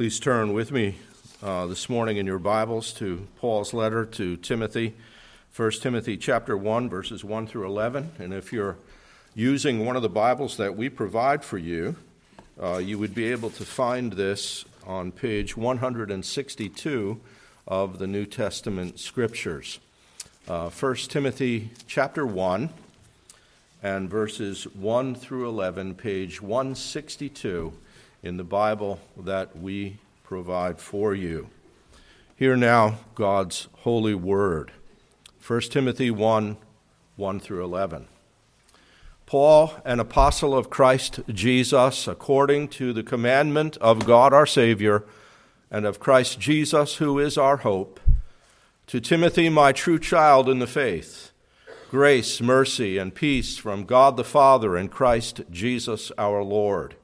Please turn with me this morning in your Bibles to Paul's letter to Timothy, 1 Timothy chapter 1, verses 1 through 11. And if you're using one of the Bibles that we provide for you, you would be able to find this on page 162 of the New Testament Scriptures. 1 Timothy chapter 1 and verses 1 through 11, page 162 in the Bible that we provide for you. Hear now God's holy word. 1 Timothy 1, 1 through 11. Paul, an apostle of Christ Jesus, according to the commandment of God our Savior, and of Christ Jesus, who is our hope, to Timothy, my true child in the faith, grace, mercy, and peace from God the Father and Christ Jesus our Lord.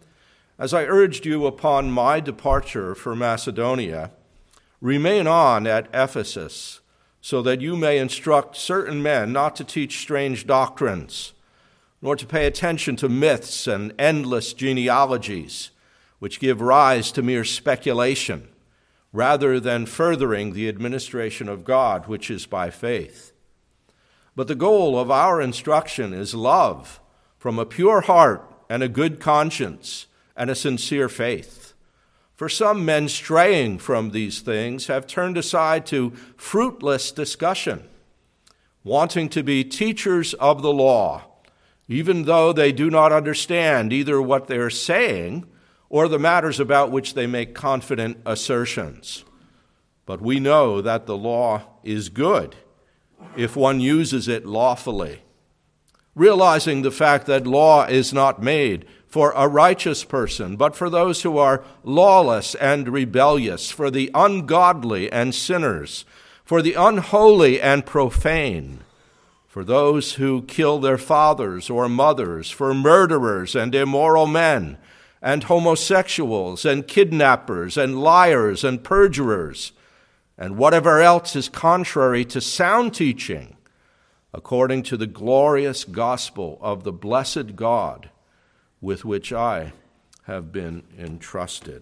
As I urged you upon my departure for Macedonia, remain on at Ephesus, so that you may instruct certain men not to teach strange doctrines, nor to pay attention to myths and endless genealogies, which give rise to mere speculation, rather than furthering the administration of God, which is by faith. But the goal of our instruction is love from a pure heart and a good conscience, and a sincere faith. For some men straying from these things have turned aside to fruitless discussion, wanting to be teachers of the law, even though they do not understand either what they are saying or the matters about which they make confident assertions. But we know that the law is good if one uses it lawfully, realizing the fact that law is not made for a righteous person, but for those who are lawless and rebellious, for the ungodly and sinners, for the unholy and profane, for those who kill their fathers or mothers, for murderers and immoral men, and homosexuals and kidnappers and liars and perjurers, and whatever else is contrary to sound teaching, according to the glorious gospel of the blessed God, with which I have been entrusted.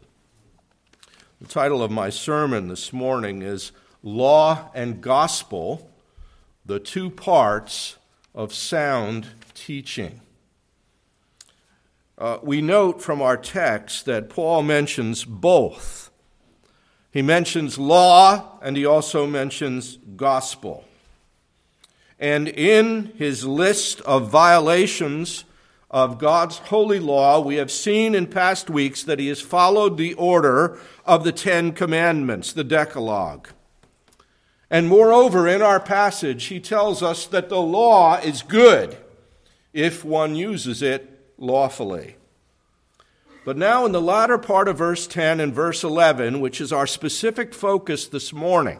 The title of my sermon this morning is Law and Gospel, the Two Parts of Sound Teaching. We note from our text that Paul mentions both. He mentions law and he also mentions gospel. And in his list of violations of God's holy law, we have seen in past weeks that he has followed the order of the Ten Commandments, the Decalogue. And moreover, in our passage, he tells us that the law is good if one uses it lawfully. But now in the latter part of verse 10 and verse 11, which is our specific focus this morning,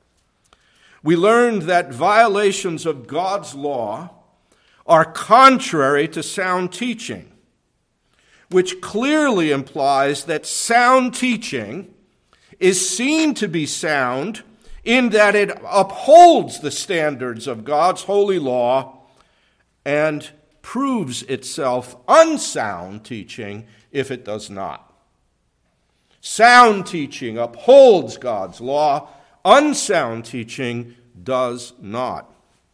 we learned that violations of God's law are contrary to sound teaching, which clearly implies that sound teaching is seen to be sound in that it upholds the standards of God's holy law and proves itself unsound teaching if it does not. Sound teaching upholds God's law, unsound teaching does not.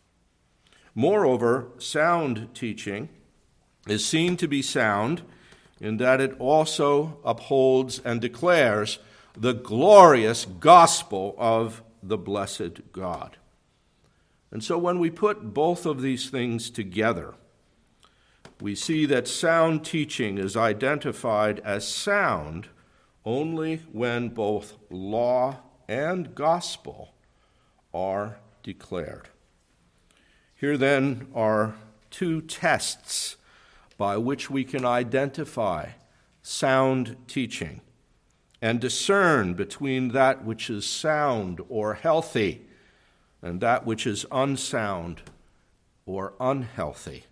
Moreover, sound teaching is seen to be sound in that it also upholds and declares the glorious gospel of the blessed God. And so when we put both of these things together, we see that sound teaching is identified as sound only when both law and gospel are declared. Here then are two tests by which we can identify sound teaching and discern between that which is sound or healthy and that which is unsound or unhealthy.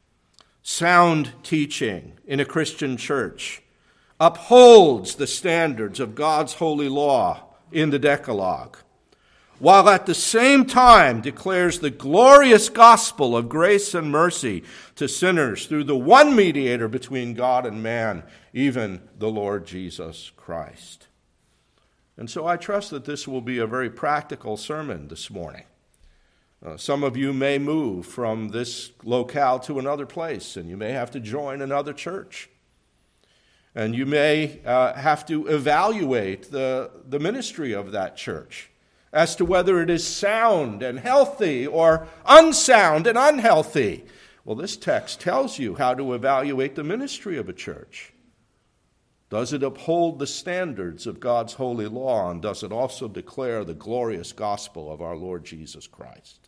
Sound teaching in a Christian church upholds the standards of God's holy law in the Decalogue. while at the same time declares the glorious gospel of grace and mercy to sinners through the one mediator between God and man, even the Lord Jesus Christ. And so I trust that this will be a very practical sermon this morning. Some of you may move from this locale to another place, and you may have to join another church. And you may have to evaluate the ministry of that church as to whether it is sound and healthy or unsound and unhealthy. Well, this text tells you how to evaluate the ministry of a church. Does it uphold the standards of God's holy law, and does it also declare the glorious gospel of our Lord Jesus Christ?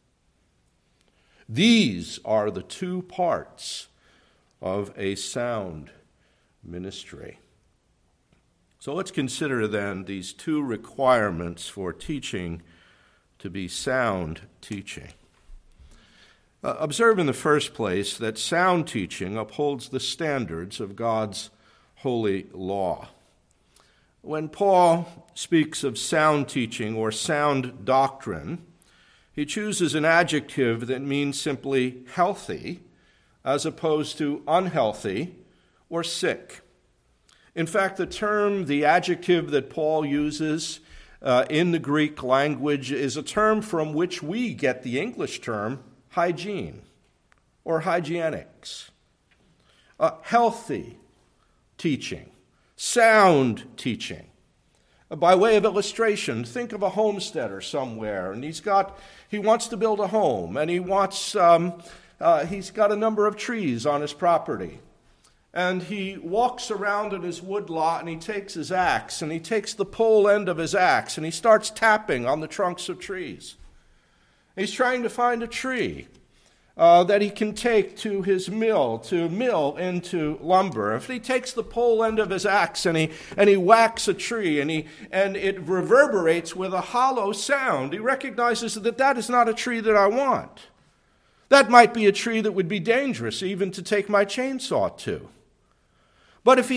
These are the two parts of a sound ministry. So let's consider then these two requirements for teaching to be sound teaching. Observe in the first place that sound teaching upholds the standards of God's holy law. When Paul speaks of sound teaching or sound doctrine, he chooses an adjective that means simply healthy as opposed to unhealthy or sick. In fact, the adjective that Paul uses in the Greek language is a term from which we get the English term hygiene or hygienics. Healthy teaching, sound teaching. By way of illustration, think of a homesteader somewhere, and he wants to build a home, and he's got a number of trees on his property. And he walks around in his woodlot, and he takes his axe, and he takes the pole end of his axe, and he starts tapping on the trunks of trees. He's trying to find a tree that he can take to his mill to mill into lumber. If he takes the pole end of his axe and he whacks a tree and it reverberates with a hollow sound, he recognizes that is not a tree that I want. That might be a tree that would be dangerous even to take my chainsaw to. But if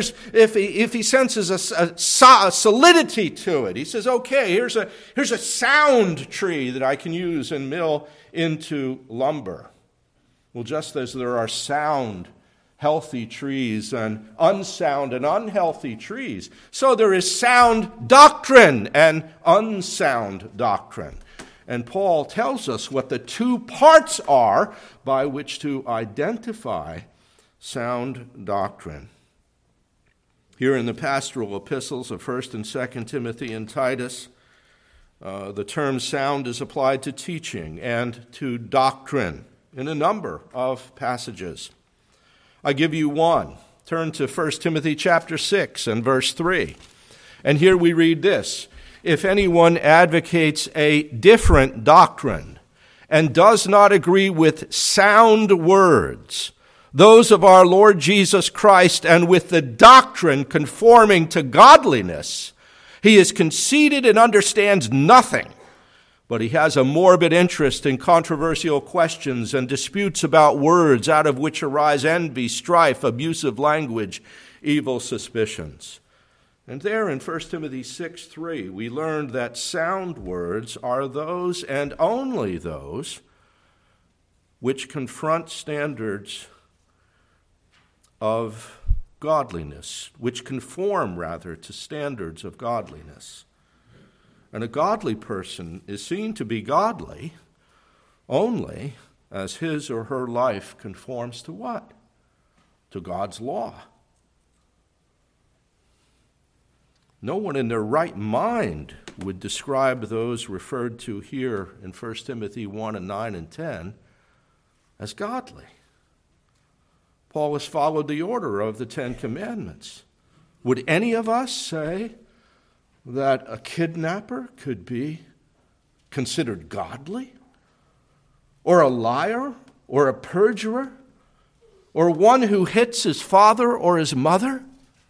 he senses a solidity to it, he says, okay, here's a sound tree that I can use and mill into lumber. Well, just as there are sound, healthy trees and unsound and unhealthy trees, so there is sound doctrine and unsound doctrine. And Paul tells us what the two parts are by which to identify sound doctrine. Here in the pastoral epistles of 1 and 2 Timothy and Titus, the term sound is applied to teaching and to doctrine in a number of passages. I give you one. Turn to 1 Timothy chapter 6 and verse 3. And here we read this: if anyone advocates a different doctrine and does not agree with sound words, those of our Lord Jesus Christ, and with the doctrine conforming to godliness, he is conceited and understands nothing, but he has a morbid interest in controversial questions and disputes about words, out of which arise envy, strife, abusive language, evil suspicions. And there in 1 Timothy 6:3, we learned that sound words are those, and only those, which confront standards of godliness, which conform, rather, to standards of godliness. And a godly person is seen to be godly only as his or her life conforms to what? To God's law. No one in their right mind would describe those referred to here in 1 Timothy 1 and 9 and 10 as godly. Paul has followed the order of the Ten Commandments. Would any of us say that a kidnapper could be considered godly? Or a liar? Or a perjurer? Or one who hits his father or his mother?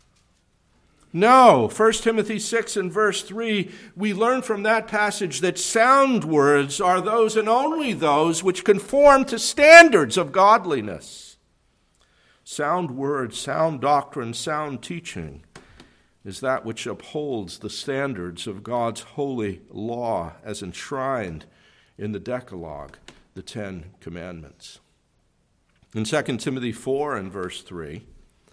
No. 1 Timothy 6 and verse 3, we learn from that passage that sound words are those and only those which conform to standards of godliness. Sound words, sound doctrine, sound teaching is that which upholds the standards of God's holy law as enshrined in the Decalogue, the Ten Commandments. In 2 Timothy 4 and verse 3,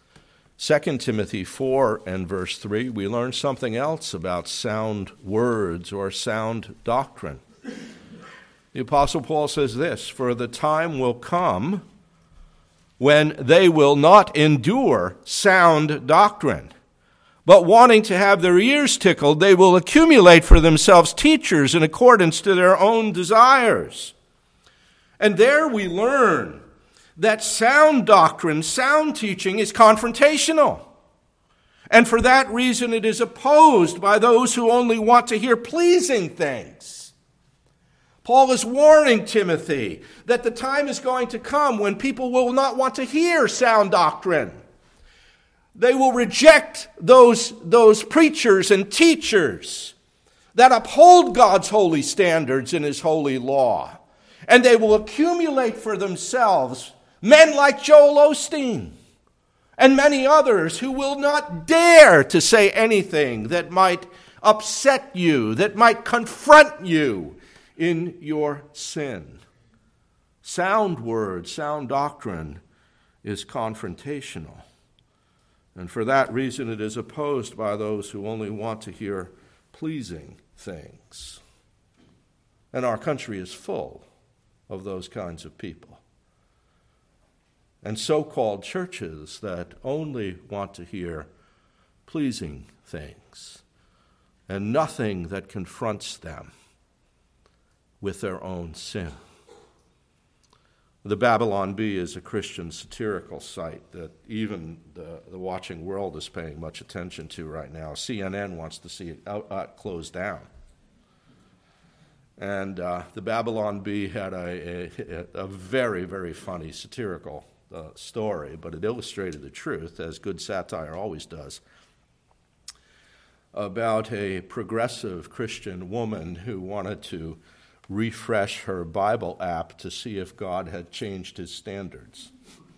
2 Timothy 4 and verse 3, we learn something else about sound words or sound doctrine. The Apostle Paul says this, "For the time will come when they will not endure sound doctrine, but wanting to have their ears tickled, they will accumulate for themselves teachers in accordance to their own desires." And there we learn that sound doctrine, sound teaching is confrontational. And for that reason it is opposed by those who only want to hear pleasing things. Paul is warning Timothy that the time is going to come when people will not want to hear sound doctrine. They will reject those preachers and teachers that uphold God's holy standards in his holy law. And they will accumulate for themselves men like Joel Osteen and many others who will not dare to say anything that might upset you, that might confront you in your sin. Sound word, sound doctrine is confrontational. And for that reason, it is opposed by those who only want to hear pleasing things. And our country is full of those kinds of people. And so-called churches that only want to hear pleasing things and nothing that confronts them with their own sin. The Babylon Bee is a Christian satirical site that even the watching world is paying much attention to right now. CNN wants to see it closed down. And the Babylon Bee had a very, very funny satirical story, but it illustrated the truth, as good satire always does, about a progressive Christian woman who wanted to refresh her Bible app to see if God had changed his standards.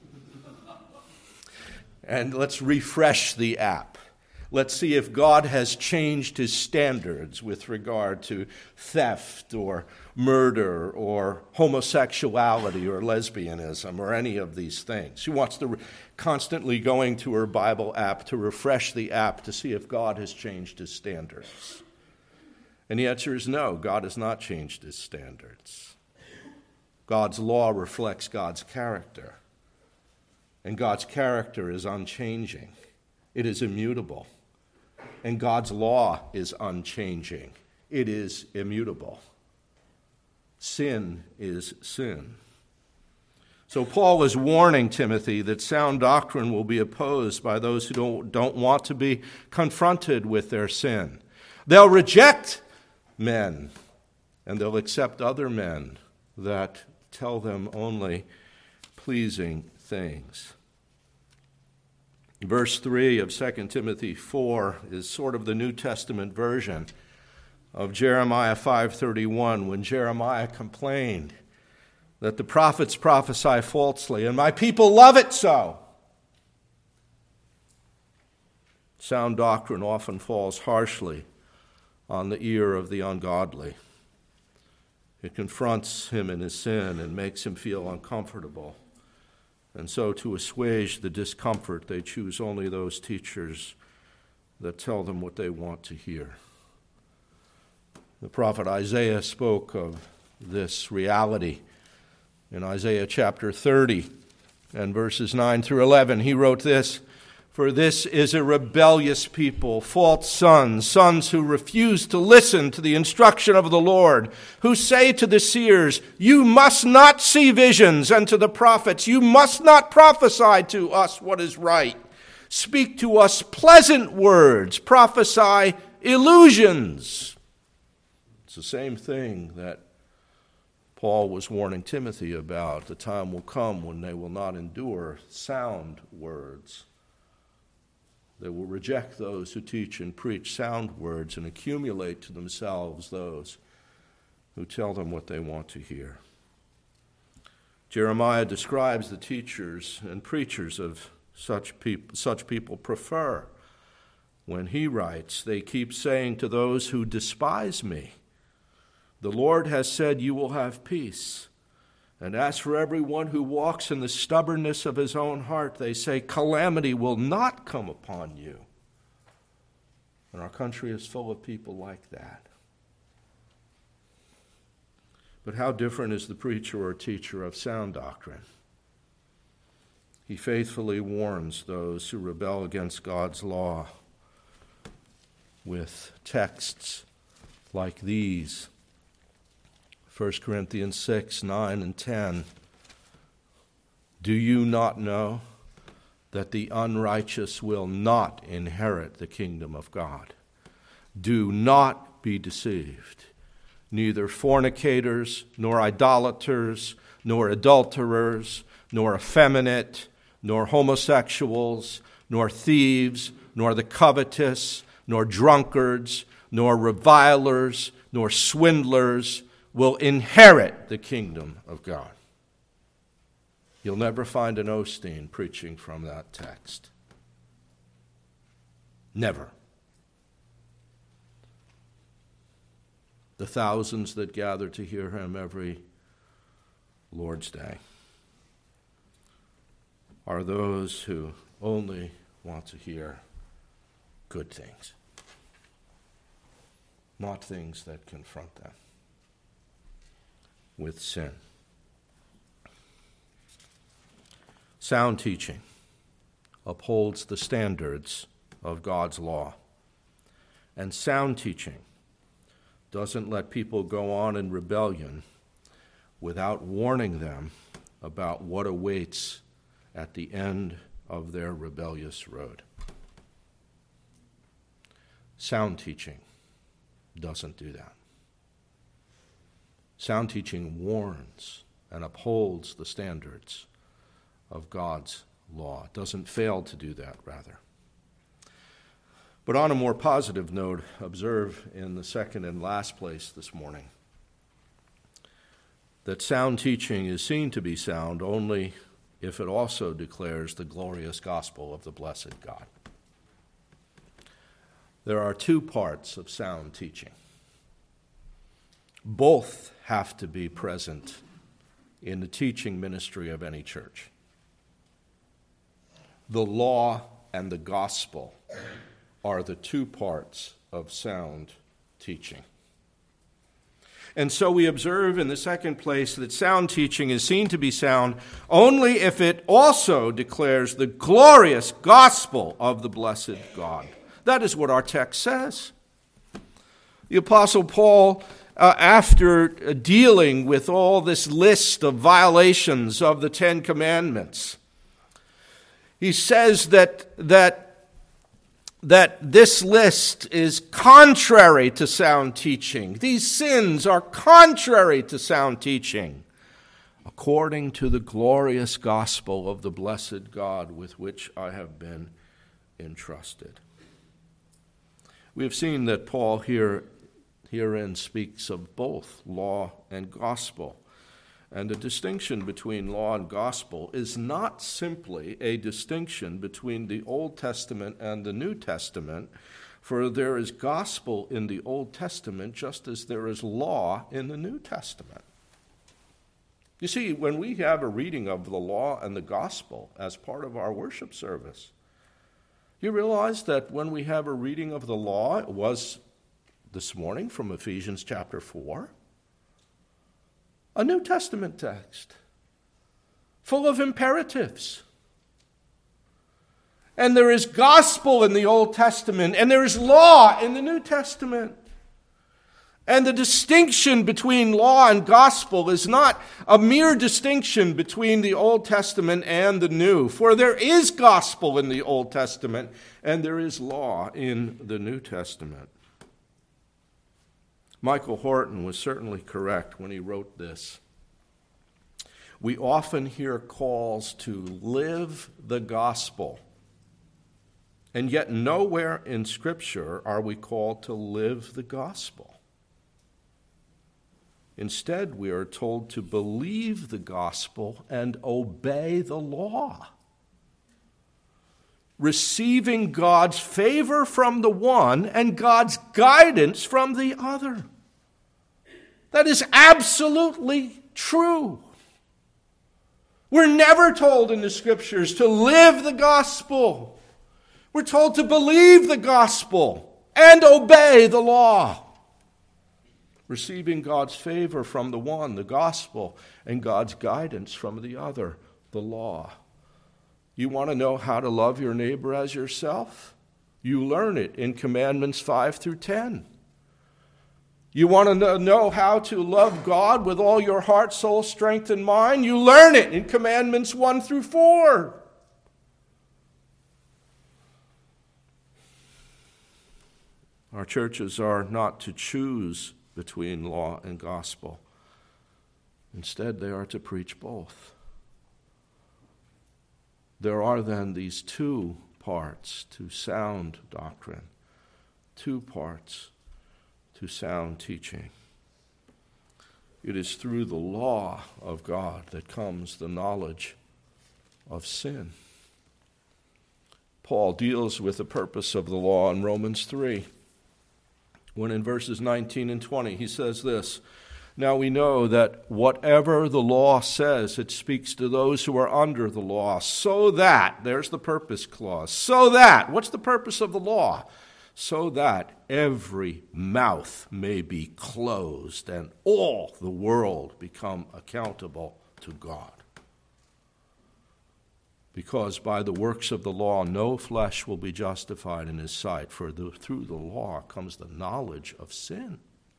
And let's refresh the app. Let's see if God has changed his standards with regard to theft or murder or homosexuality or lesbianism or any of these things. She wants to constantly going to her Bible app to refresh the app to see if God has changed his standards. And the answer is no, God has not changed his standards. God's law reflects God's character. And God's character is unchanging. It is immutable. And God's law is unchanging. It is immutable. Sin is sin. So Paul is warning Timothy that sound doctrine will be opposed by those who don't want to be confronted with their sin. They'll reject men, and they'll accept other men that tell them only pleasing things. Verse 3 of 2 Timothy 4 is sort of the New Testament version of Jeremiah 5:31, when Jeremiah complained that the prophets prophesy falsely, and my people love it so. Sound doctrine often falls harshly on the ear of the ungodly. It confronts him in his sin and makes him feel uncomfortable. And so to assuage the discomfort, they choose only those teachers that tell them what they want to hear. The prophet Isaiah spoke of this reality in Isaiah chapter 30 and verses 9 through 11. He wrote this, "For this is a rebellious people, false sons who refuse to listen to the instruction of the Lord, who say to the seers, 'You must not see visions,' and to the prophets, 'You must not prophesy to us what is right. Speak to us pleasant words, prophesy illusions.'" It's the same thing that Paul was warning Timothy about. The time will come when they will not endure sound words. They will reject those who teach and preach sound words and accumulate to themselves those who tell them what they want to hear. Jeremiah describes the teachers and preachers of such people prefer when he writes, "They keep saying to those who despise me, 'The Lord has said you will have peace.' And as for everyone who walks in the stubbornness of his own heart, they say, 'Calamity will not come upon you.'" And our country is full of people like that. But how different is the preacher or teacher of sound doctrine? He faithfully warns those who rebel against God's law with texts like these. 1 Corinthians 6, 9, and 10. "Do you not know that the unrighteous will not inherit the kingdom of God? Do not be deceived. Neither fornicators, nor idolaters, nor adulterers, nor effeminate, nor homosexuals, nor thieves, nor the covetous, nor drunkards, nor revilers, nor swindlers will inherit the kingdom of God." You'll never find an Osteen preaching from that text. Never. The thousands that gather to hear him every Lord's Day are those who only want to hear good things, not things that confront them with sin. Sound teaching upholds the standards of God's law, and sound teaching doesn't let people go on in rebellion without warning them about what awaits at the end of their rebellious road. Sound teaching doesn't do that. Sound teaching warns and upholds the standards of God's law. It doesn't fail to do that, rather. But on a more positive note, observe in the second and last place this morning that sound teaching is seen to be sound only if it also declares the glorious gospel of the blessed God. There are two parts of sound teaching. Both have to be present in the teaching ministry of any church. The law and the gospel are the two parts of sound teaching. And so we observe in the second place that sound teaching is seen to be sound only if it also declares the glorious gospel of the blessed God. That is what our text says. The Apostle Paul, after dealing with all this list of violations of the Ten Commandments, he says that this list is contrary to sound teaching. These sins are contrary to sound teaching, according to the glorious gospel of the blessed God with which I have been entrusted. We have seen that Paul herein speaks of both law and gospel. And the distinction between law and gospel is not simply a distinction between the Old Testament and the New Testament, for there is gospel in the Old Testament just as there is law in the New Testament. You see, when we have a reading of the law and the gospel as part of our worship service, you realize that when we have a reading of the law, it was this morning from Ephesians chapter 4, a New Testament text full of imperatives. And there is gospel in the Old Testament, and there is law in the New Testament. And the distinction between law and gospel is not a mere distinction between the Old Testament and the New, for there is gospel in the Old Testament, and there is law in the New Testament. Michael Horton was certainly correct when he wrote this. We often hear calls to live the gospel, and yet nowhere in Scripture are we called to live the gospel. Instead, we are told to believe the gospel and obey the law. receiving God's favor from the one and God's guidance from the other. That is absolutely true. We're never told in the Scriptures to live the gospel. We're told to believe the gospel and obey the law. Receiving God's favor from the one, the gospel, and God's guidance from the other, the law. You want to know how to love your neighbor as yourself? You learn it in Commandments 5 through 10. You want to know how to love God with all your heart, soul, strength, and mind? You learn it in Commandments 1 through 4. Our churches are not to choose between law and gospel. Instead, they are to preach both. There are then these two parts to sound doctrine, two parts to sound teaching. It is through the law of God that comes the knowledge of sin. Paul deals with the purpose of the law in Romans 3, when in verses 19 and 20 he says this, "Now we know that whatever the law says, it speaks to those who are under the law, so that," there's the purpose clause, "so that," what's the purpose of the law? "So that every mouth may be closed and all the world become accountable to God. Because by the works of the law no flesh will be justified in his sight, for through the law comes the knowledge of sin."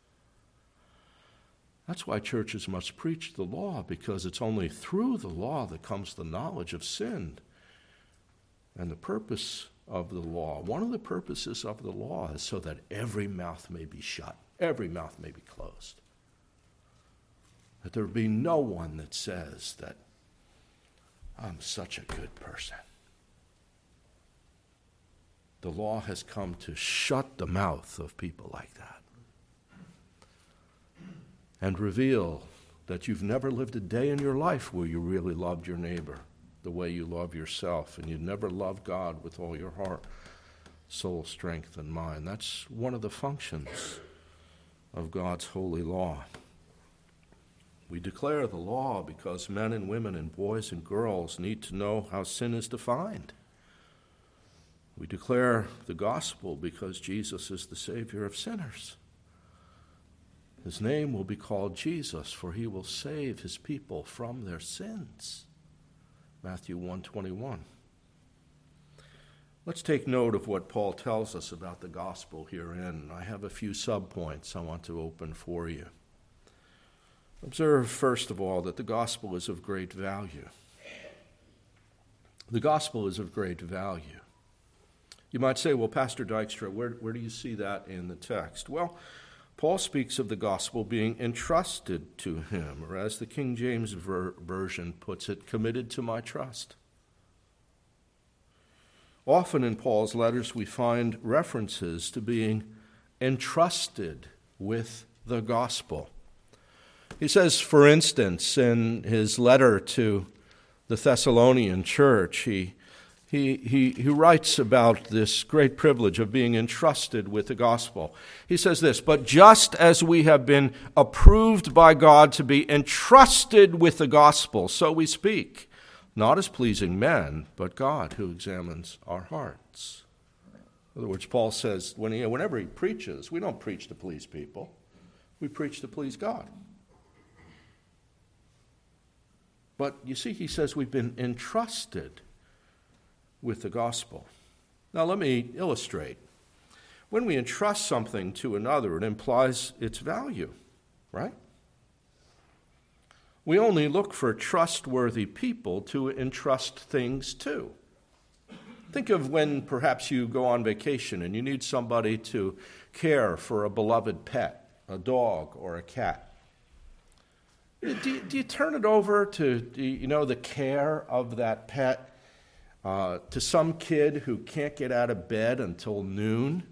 That's why churches must preach the law, because it's only through the law that comes the knowledge of sin. And the purpose of the law, one of the purposes of the law, is so that every mouth may be shut, every mouth may be closed. That there be no one that says that I'm such a good person. The law has come to shut the mouth of people like that and reveal that you've never lived a day in your life where you really loved your neighbor the way you love yourself, and you never loved God with all your heart, soul, strength, and mind. That's one of the functions of God's holy law. We declare the law because men and women and boys and girls need to know how sin is defined. We declare the gospel because Jesus is the Savior of sinners. His name will be called Jesus, for he will save his people from their sins. Matthew 1:21. Let's take note of what Paul tells us about the gospel herein. I have a few subpoints I want to open for you. Observe, first of all, that the gospel is of great value. The gospel is of great value. You might say, well, Pastor Dykstra, where do you see that in the text? Well, Paul speaks of the gospel being entrusted to him, or as the King James Version puts it, committed to my trust. Often in Paul's letters we find references to being entrusted with the gospel. He says, for instance, in his letter to the Thessalonian church, he writes about this great privilege of being entrusted with the gospel. He says this, "But just as we have been approved by God to be entrusted with the gospel, so we speak, not as pleasing men, but God who examines our hearts." In other words, Paul says, whenever he preaches, we don't preach to please people. We preach to please God. But you see, he says we've been entrusted with the gospel. Now let me illustrate. When we entrust something to another, it implies its value, right? We only look for trustworthy people to entrust things to. Think of when perhaps you go on vacation and you need somebody to care for a beloved pet, a dog or a cat. Do you turn it over to the care of that pet to some kid who can't get out of bed until noon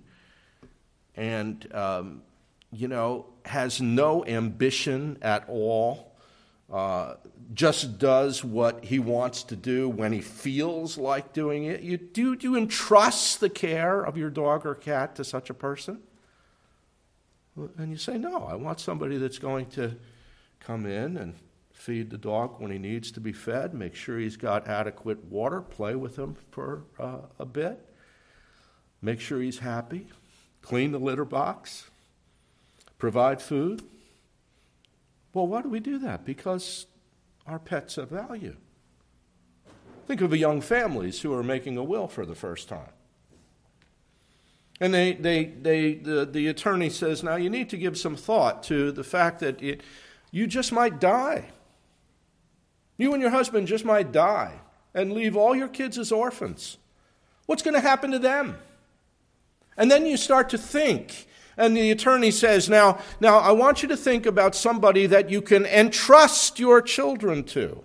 and has no ambition at all just does what he wants to do when he feels like doing it? Do you entrust the care of your dog or cat to such a person? And you say, no, I want somebody that's going to come in and feed the dog when he needs to be fed, make sure he's got adequate water, play with him for a bit, make sure he's happy, clean the litter box, provide food. Well, why do we do that? Because our pets have value. Think of the young families who are making a will for the first time. And the attorney says, now you need to give some thought to the fact that you just might die. You and your husband just might die and leave all your kids as orphans. What's going to happen to them? And then you start to think, and the attorney says, now I want you to think about somebody that you can entrust your children to.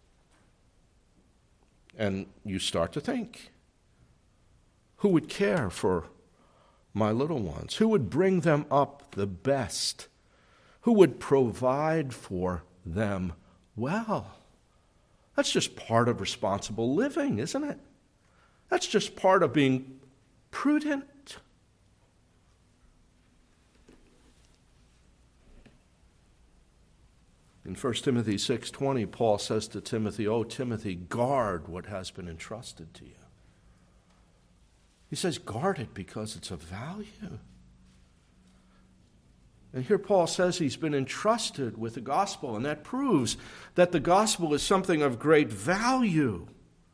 And you start to think, who would care for my little ones? Who would bring them up the best? Who would provide for them well? That's just part of responsible living, isn't it? That's just part of being prudent. In 1 Timothy 6:20, Paul says to Timothy, "O Timothy, guard what has been entrusted to you." He says, guard it because it's of value. And here Paul says he's been entrusted with the gospel, and that proves that the gospel is something of great value.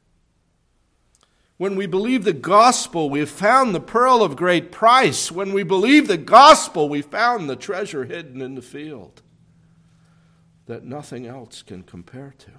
When we believe the gospel, we have found the pearl of great price. When we believe the gospel, we found the treasure hidden in the field that nothing else can compare to.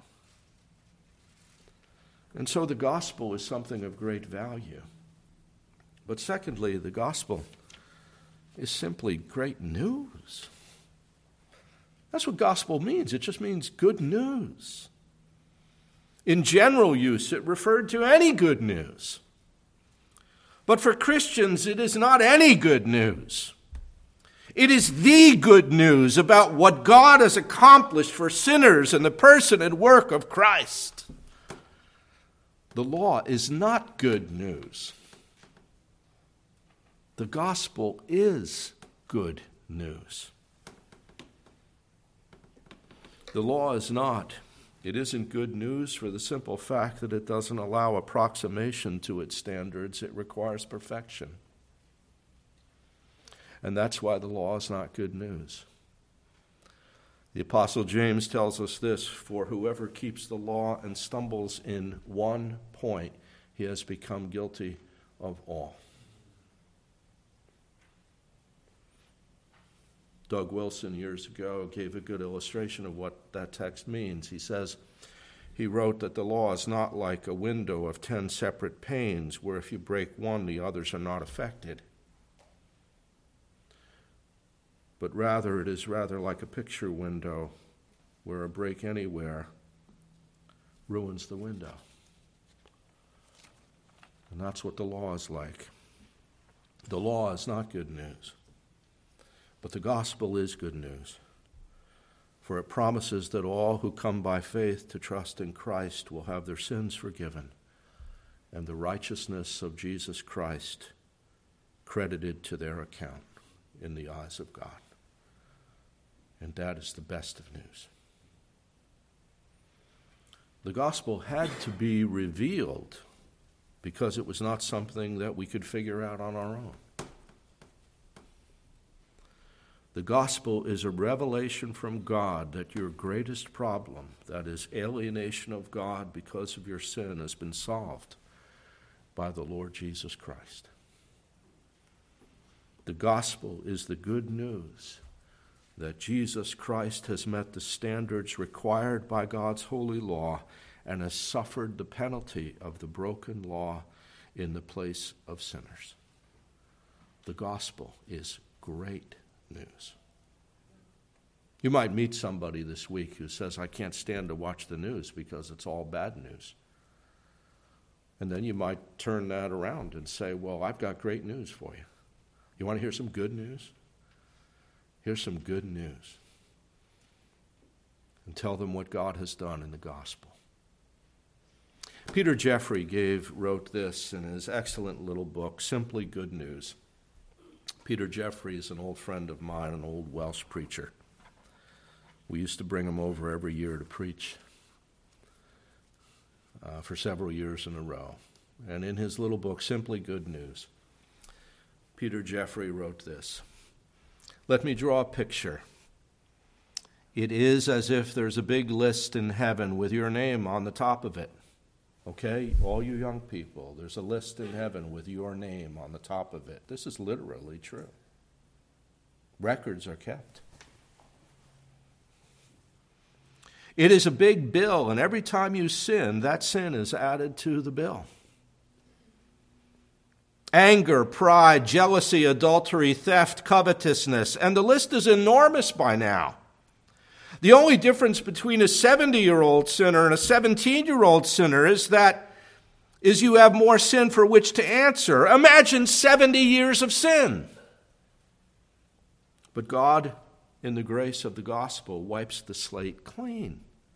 And so the gospel is something of great value. But secondly, the gospel is simply great news. That's what gospel means. It just means good news. In general use, it referred to any good news. But for Christians, it is not any good news. It is the good news about what God has accomplished for sinners in the person and work of Christ. The law is not good news. The gospel is good news. The law is not. It isn't good news for the simple fact that it doesn't allow approximation to its standards. It requires perfection. And that's why the law is not good news. The Apostle James tells us this, "For whoever keeps the law and stumbles in one point, he has become guilty of all." Doug Wilson years ago gave a good illustration of what that text means. He says, he wrote that the law is not like a window of 10 separate panes where if you break one, the others are not affected. But rather, it is rather like a picture window where a break anywhere ruins the window. And that's what the law is like. The law is not good news. But the gospel is good news, for it promises that all who come by faith to trust in Christ will have their sins forgiven and the righteousness of Jesus Christ credited to their account in the eyes of God. And that is the best of news. The gospel had to be revealed because it was not something that we could figure out on our own. The gospel is a revelation from God that your greatest problem, that is alienation of God because of your sin, has been solved by the Lord Jesus Christ. The gospel is the good news that Jesus Christ has met the standards required by God's holy law and has suffered the penalty of the broken law in the place of sinners. The gospel is great news. You might meet somebody this week who says, "I can't stand to watch the news because it's all bad news." And then you might turn that around and say, "Well, I've got great news for you. You want to hear some good news? Here's some good news. and tell them what God has done in the gospel. Peter Jeffrey wrote this in his excellent little book, Simply Good News. Peter Jeffrey is an old friend of mine, an old Welsh preacher. We used to bring him over every year to preach for several years in a row. And in his little book, Simply Good News, Peter Jeffrey wrote this: "Let me draw a picture. It is as if there's a big list in heaven with your name on the top of it. Okay, all you young people, there's a list in heaven with your name on the top of it." This is literally true. Records are kept. It is a big bill, and every time you sin, that sin is added to the bill. Anger, pride, jealousy, adultery, theft, covetousness, and the list is enormous by now. The only difference between a 70-year-old sinner and a 17-year-old sinner is you have more sin for which to answer. Imagine 70 years of sin. But God, in the grace of the gospel, wipes the slate clean.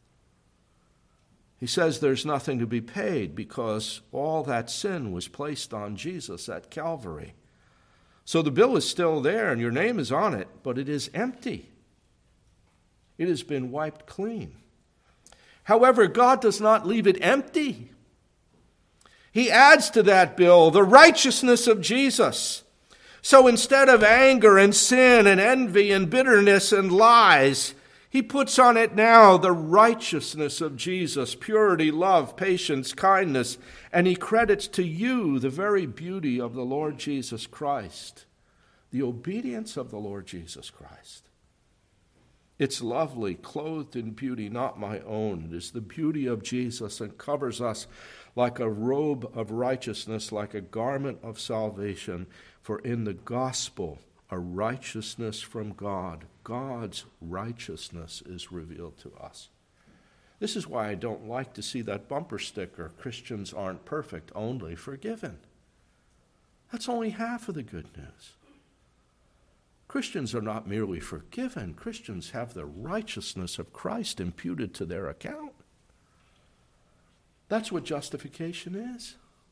He says there's nothing to be paid because all that sin was placed on Jesus at Calvary. So the bill is still there and your name is on it, but it is empty. It has been wiped clean. However, God does not leave it empty. He adds to that bill the righteousness of Jesus. So instead of anger and sin and envy and bitterness and lies, he puts on it now the righteousness of Jesus, purity, love, patience, kindness, and he credits to you the very beauty of the Lord Jesus Christ, the obedience of the Lord Jesus Christ. It's lovely, clothed in beauty, not my own. It is the beauty of Jesus and covers us like a robe of righteousness, like a garment of salvation. For in the gospel, a righteousness from God, God's righteousness is revealed to us. This is why I don't like to see that bumper sticker, Christians aren't perfect, only forgiven. That's only half of the good news. Christians are not merely forgiven. Christians have the righteousness of Christ imputed to their account. That's what justification is.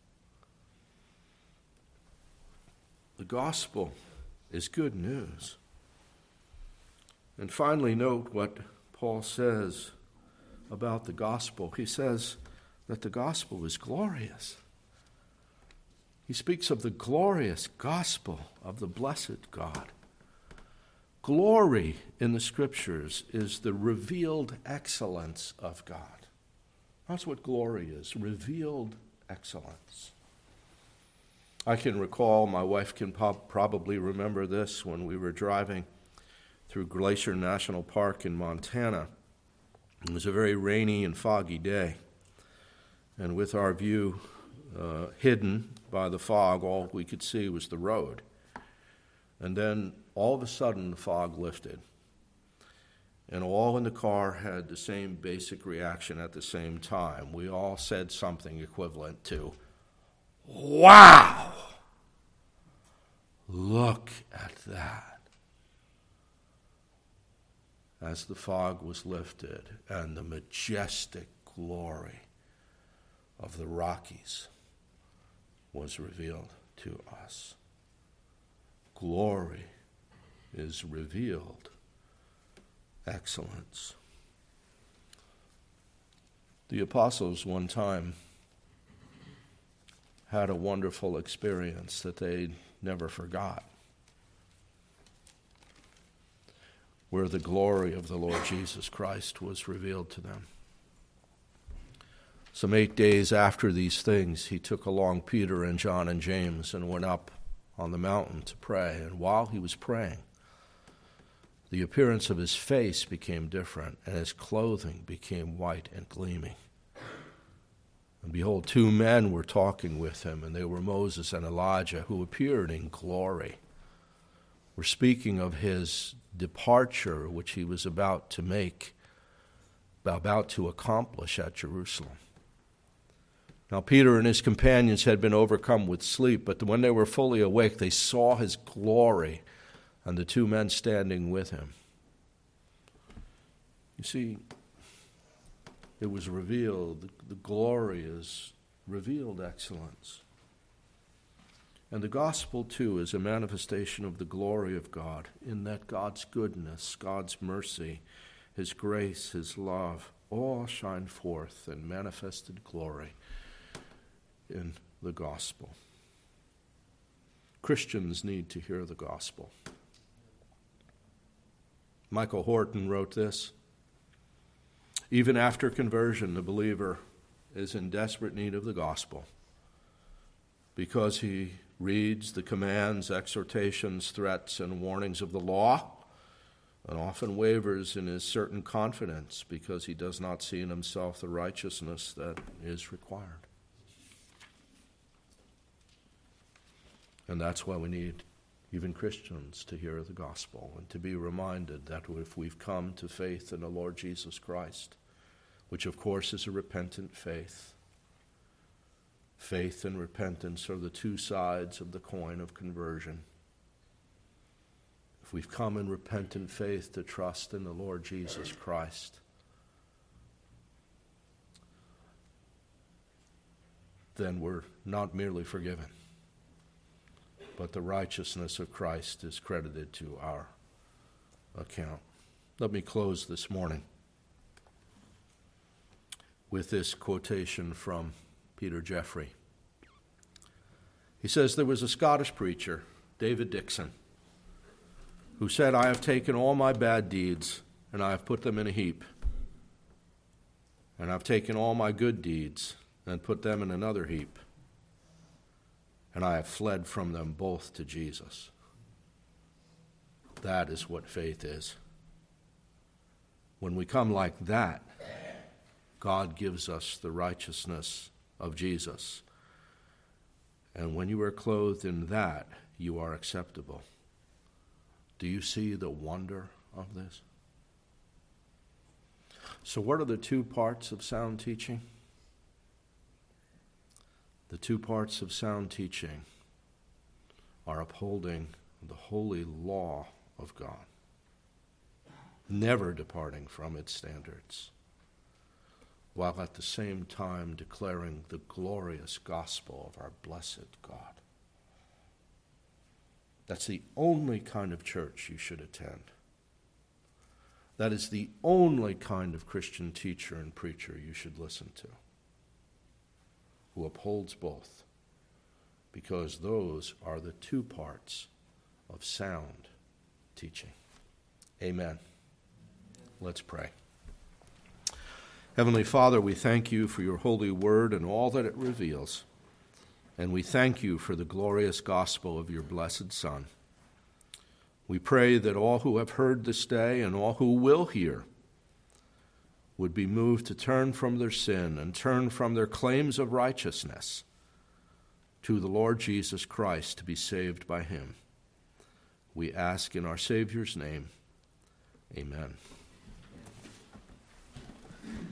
The gospel is good news. And finally, note what Paul says about the gospel. He says that the gospel is glorious. He speaks of the glorious gospel of the blessed God. Glory in the Scriptures is the revealed excellence of God. That's what glory is, revealed excellence. I can recall, my wife can probably remember this, when we were driving through Glacier National Park in Montana. It was a very rainy and foggy day, and with our view hidden by the fog, all we could see was the road. And then all of a sudden the fog lifted, and all in the car had the same basic reaction at the same time. We all said something equivalent to, "Wow! Look at that." As the fog was lifted and the majestic glory of the Rockies was revealed to us. Glory is revealed excellence. The apostles one time had a wonderful experience that they never forgot, where the glory of the Lord Jesus Christ was revealed to them. Some 8 days after these things, he took along Peter and John and James and went up on the mountain to pray. And while he was praying, the appearance of his face became different, and his clothing became white and gleaming. And behold, 2 men were talking with him, and they were Moses and Elijah, who appeared in glory. We're speaking of his departure, which he was about to make, about to accomplish at Jerusalem. Now, Peter and his companions had been overcome with sleep, but when they were fully awake, they saw his glory and the 2 men standing with him. You see, it was revealed. The glory is revealed excellence. And the gospel, too, is a manifestation of the glory of God, in that God's goodness, God's mercy, his grace, his love, all shine forth in manifested glory in the gospel. Christians need to hear the gospel. Michael Horton wrote this: even after conversion, the believer is in desperate need of the gospel because he reads the commands, exhortations, threats, and warnings of the law, and often wavers in his certain confidence because he does not see in himself the righteousness that is required. And that's why we need even Christians to hear the gospel and to be reminded that if we've come to faith in the Lord Jesus Christ, which of course is a repentant faith, faith and repentance are the two sides of the coin of conversion. If we've come in repentant faith to trust in the Lord Jesus Christ, then we're not merely forgiven, but the righteousness of Christ is credited to our account. Let me close this morning with this quotation from Peter Jeffrey. He says, there was a Scottish preacher, David Dixon, who said, I have taken all my bad deeds and I have put them in a heap. And I've taken all my good deeds and put them in another heap. And I have fled from them both to Jesus. That is what faith is. When we come like that, God gives us the righteousness of Jesus. And when you are clothed in that, you are acceptable. Do you see the wonder of this? So what are the two parts of sound teaching? The two parts of sound teaching are upholding the holy law of God, never departing from its standards, while at the same time declaring the glorious gospel of our blessed God. That's the only kind of church you should attend. That is the only kind of Christian teacher and preacher you should listen to, who upholds both, because those are the two parts of sound teaching. Amen. Let's pray. Heavenly Father, we thank you for your holy word and all that it reveals. And we thank you for the glorious gospel of your blessed Son. We pray that all who have heard this day and all who will hear would be moved to turn from their sin and turn from their claims of righteousness to the Lord Jesus Christ to be saved by him. We ask in our Savior's name, amen.